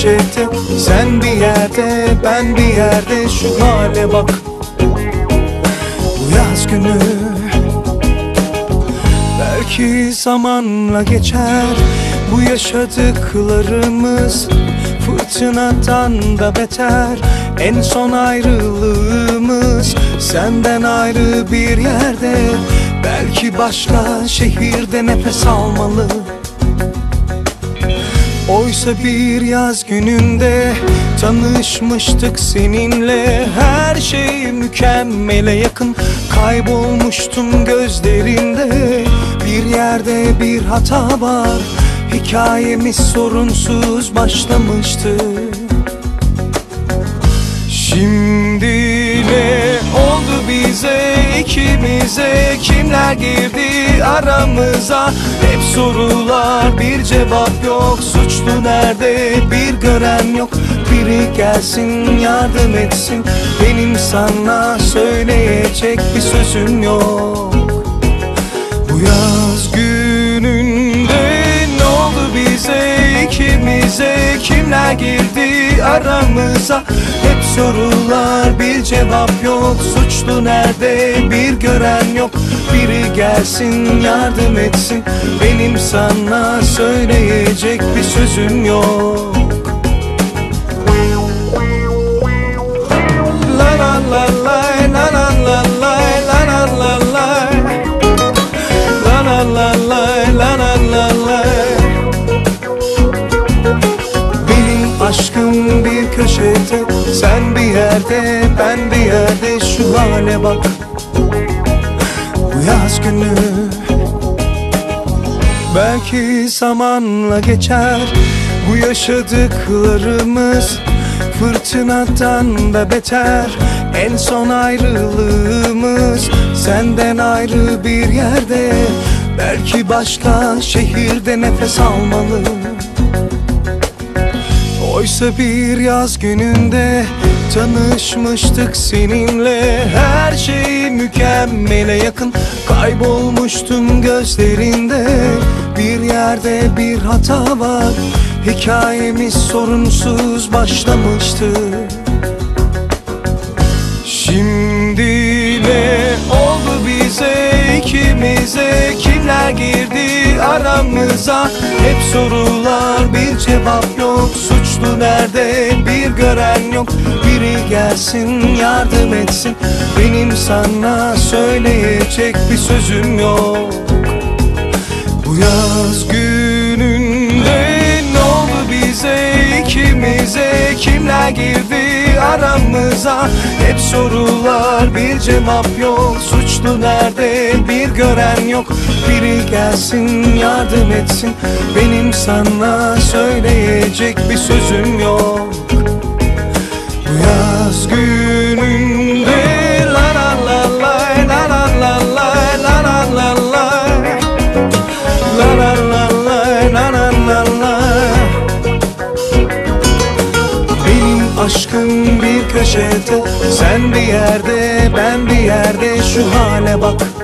köşede, sen bir yerde, ben bir yerde, şu hale bak. Bu yaz günü belki zamanla geçer, bu yaşadıklarımız fırtınadan da beter. En son ayrılığımız senden ayrı bir yerde, belki başka şehirde nefes almalı. Oysa bir yaz gününde tanışmıştık seninle, her şey mükemmele yakın. Kaybolmuştum gözlerinde, bir yerde bir hata var. Hikayemiz sorunsuz başlamıştı. Şimdi ne oldu bize, ikimize? Kimler girdi aramıza? Hep sorular, bir cevap yok. Suçlu nerede, bir gören yok. Biri gelsin, yardım etsin. Benim sana söyleyecek bir sözüm yok. Bu yaz gününde ne oldu bize, ikimize? Kimler girdi aramıza? Hep sorular, bir cevap yok. Suçlu nerede, bir gören yok. Biri gelsin, yardım etsin. Benim sana söyleyecek bir sözüm yok. La la la la la la la la la la la la la la la la la la. Benim aşkım bir köşede, sen bir yerde, ben bir yerde, şu hale bak. Bu yaz günü belki zamanla geçer, bu yaşadıklarımız fırtınadan da beter. En son ayrılığımız senden ayrı bir yerde, belki başka şehirde nefes almalı. Oysa bir yaz gününde tanışmıştık seninle, her şey mükemmele yakın. Kaybolmuştum gözlerinde, bir yerde bir hata var. Hikayemiz sorunsuz başlamıştı. Şimdi ne oldu bize, ikimize? Kimler girdi aramıza? Hep sorular, bir cevap yok. Suçlu nerede, bir gören yok. Biri gelsin, yardım etsin. Benim sana söyleyecek bir sözüm yok. Bu yaz gününde ne oldu bize, ikimize? Kimler girdi aramıza? Hep sorular, bir cevap yok. Suçlu nerede, bir gören yok. Biri gelsin, yardım etsin. Benim sana söyleyecek bir sözüm yok. Bu yaz gününde la la la la la la la la la la la la la la la la la la. Benim aşkım bir köşede, sen bir yerde, ben bir yerde, şu hale bak.